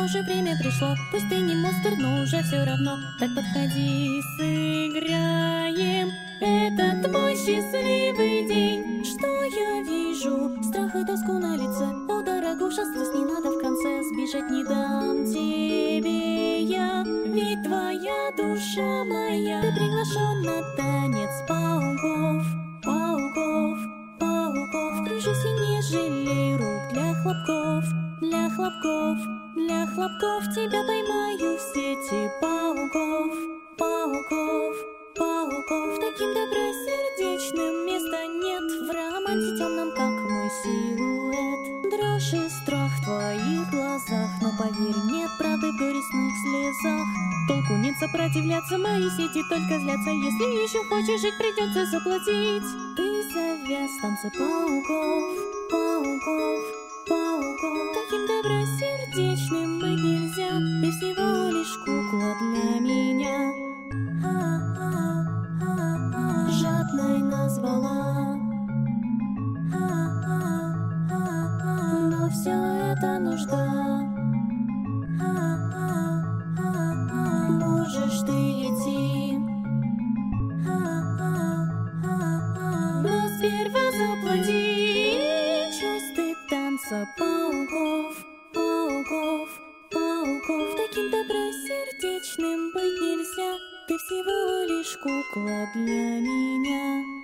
уже время пришло. Пусть ты не монстр, но уже все равно. Так подходи, сыграем. Это твой счастливый день. Что я вижу? Страх и тоску на лице. О, дорогуша, слез не надо в конце. Сбежать не дам тебе я. Ведь твоя душа моя. Ты приглашен на танец пауков, пауков, пауков. Кружись и не жалей рук для хлопков, для хлопков, для хлопков. Тебя поймаю в сети пауков, пауков, пауков. Таким добросердечным места нет в романсе темном, как мой силуэт. Дрожь и страх в твоих глазах, но поверь, нет правды в горестных слезах. Толку нет сопротивляться, мои сети только злятся. Если еще хочешь жить, придется заплатить. Ты завяз в танце пауков, пауков, пауков. Таким добросердечным быть нельзя. Ты всего лишь кукла для меня. Жадной назвала, но все это нужда. Можешь ты идти, но сперва заплати. Часть ты танца пауков, пауков, пауков. Таким добросердечным быть нельзя. Ты всего лишь кукла для меня.